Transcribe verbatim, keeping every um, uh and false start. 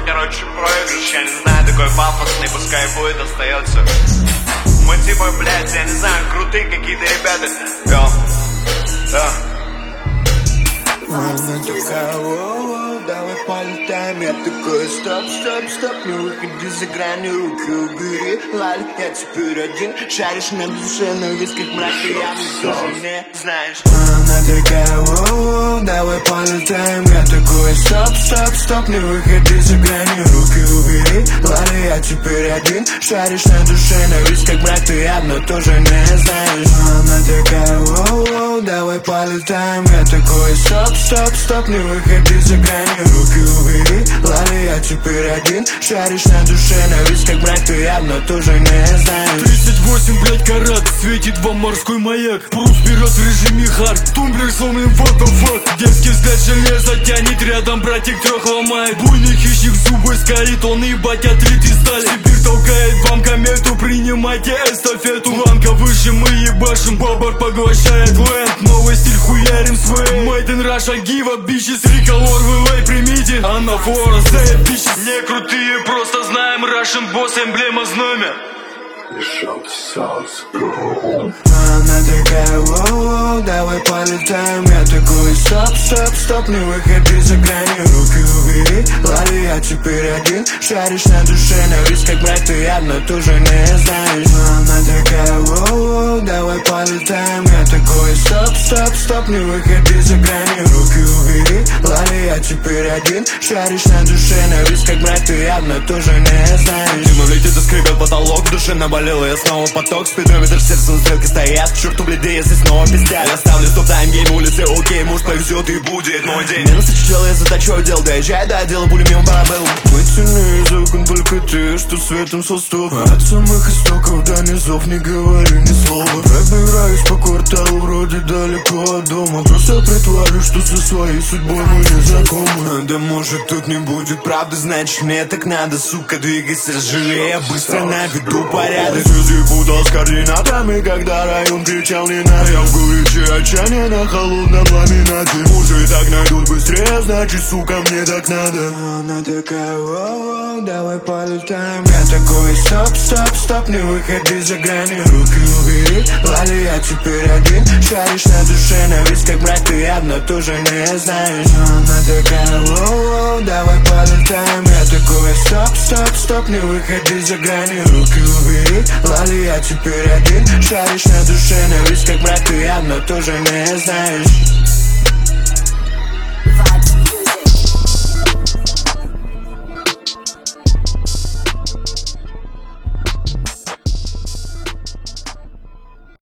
короче, проигрыш. Я не знаю, такой пафосный, пускай будет, остается. Мы типа, блядь, я не знаю, крутые какие-то ребята. Йо, да. Она такая, воу, давай полетаем. Я такой, стоп, стоп, стоп, не выходи за грани, руки убери. Лаль, я теперь один, шаришь на душе, но весь как мрак, и явно тоже не знаешь. Она такая, воу, давай полетаем. Я такой, стоп, стоп, стоп, не выходи за грани, руки убери. Лаль, я теперь один, шаришь на душе, но весь как мрак, ты явно тоже не знаешь. Она такая, воу, давай полетаем. Я такой, стоп, стоп, стоп, не выходи за грани, руки убери. Лали, я теперь один, шаришь на душе, на весь как брат, ты явно тоже не знаешь. Тридцать восемь, блять, карат, светит вам морской маяк. Прут вперед в режиме хард, тумблер сломлен, what the fuck. Детский взгляд железо тянет, рядом братик трех ломает. Буйный хищник зубы скалит, он ебать отлитый стали. Сибирь толкает вам комету, принимайте эстафету. Ланка выше, мы ебашим, бабар поглощает ленд. Новый стиль хуярим свей. Made in Russia, give up, bitches, риколор, вылей, примите. Анафора, заебись. Не крутые, просто знаем Russian босс, эмблема знамя. Она такая, воу, давай полетаем. Я такой, стоп, стоп, стоп, не выходи за грани, руки убери. Лали, я теперь один, шаришь на душе, на весь как брат, ты явно тоже не знаешь. Она такая, воу, давай полетаем. Я такой, стоп, стоп, стоп, не выходи за грани, руки убери. Лали, я теперь один, шаришь на душе, на весь как брат, ты явно тоже не знаешь. Дима летит, заскрипел потолок, в душе наболел, я снова поток. Спидометр, сердце на стрелке стоят, к черту бледы, если снова пиздят. Я ставлю стоп-тайм, гейм, улицы, окей, муж повезет и будет мой день. Минус чел, я затачу отдел, доезжай до отдела, пули мимо барабелл. Вытяни из окон только ты, что светом со стоп. От самых истоков до низов не говори ни слова. Пробираюсь по кварталу, вроде далеко от дома. Просто притворю, что со своей судьбой мы не знакомы. Да может тут не будет правды, значит мне так надо, сука, двигайся живее, быстро наведу порядок. Связи путал с координатами, когда район кричал не надо. Я в горечи отчаяния на холодном ламинате. Мужи так найдут быстрее, значит, сука, мне так надо. Она такая, воу, давай полетаем. Я такой, стоп, стоп, стоп, не выходи за грани, руки убери. Лали, я теперь один, шаришь на душе, на весь как брат, ты явно тоже не знаешь. Она такая, воу, давай полетаем. Я такой, стоп, стоп, стоп, не выходи за грани, руки убери. Лали, я теперь один, шаришь на душе, на весь как брат, ты явно тоже не знаешь.